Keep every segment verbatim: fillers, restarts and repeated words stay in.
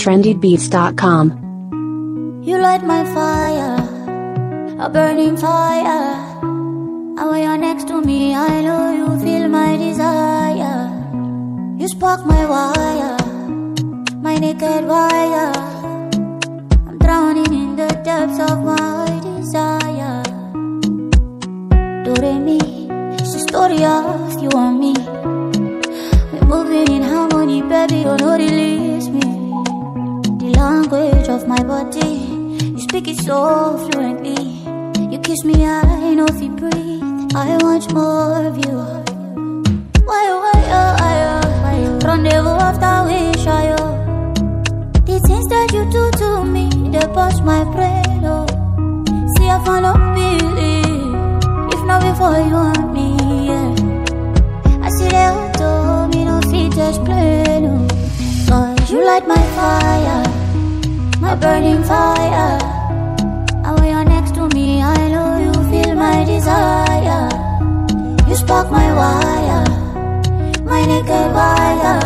trendy beats dot com. You light my fire, a burning fire. And when you're next to me, I know you feel my desire. You spark my wire, my naked wire. I'm drowning in the depths of my desire. Do-re-mi, it's the story of you and me. We're moving in harmony, baby, you know release me. The language of my body, you speak it so fluently. You kiss me, I know if you breathe. I want more of you. Why, why, oh, why, oh, rendezvous after wish, I, oh. The things that you do to me, they bust my brain, oh. See, I found no believe, if not before you and me, yeah. I see they all told me, no feet just plain, oh. Cause you light my fire, my burning fire. And when you're next to me, I know you feel my desire. You spark my wire, my naked wire.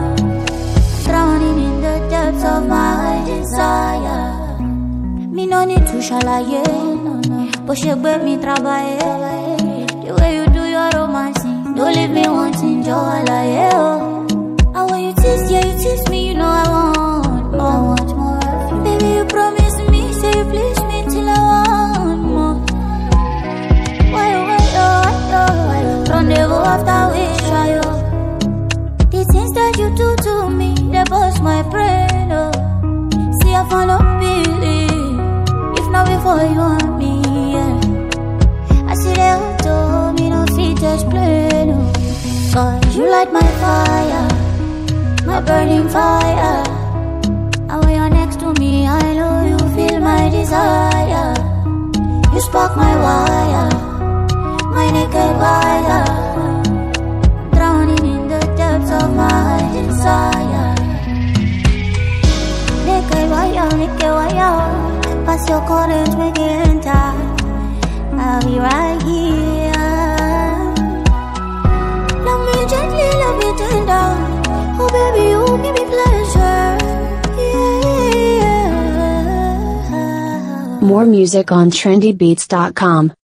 Drowning in the depths of my desire. Me no need to shalaye, no, no. But she bet me trabaye. The way you do your romancing, don't leave me wanting joy, like, oh. And when you tease, yeah, you tease me, you know I want more. I want more of you. Baby, you promise me, say you please me till I want more. Why, why, oh, why, oh, why, oh. Rendezvous after wish, I, oh. The things that you do to me, they bust my brain, oh. See, I found no believe, if not before you and me, yeah. I see they all told me, no feet just plain, oh. Cause you light my fire, my burning fire. And when you're next to me, I know you feel my desire. You spark my wire, my naked wire. I'm drowning in the depths of my desire. Naked wire, naked wire. Pass your current, make it enter. I'll be right here. Love me gently, love me tender. Oh baby, you give me pleasure. Yeah. More music on trendy beats dot com.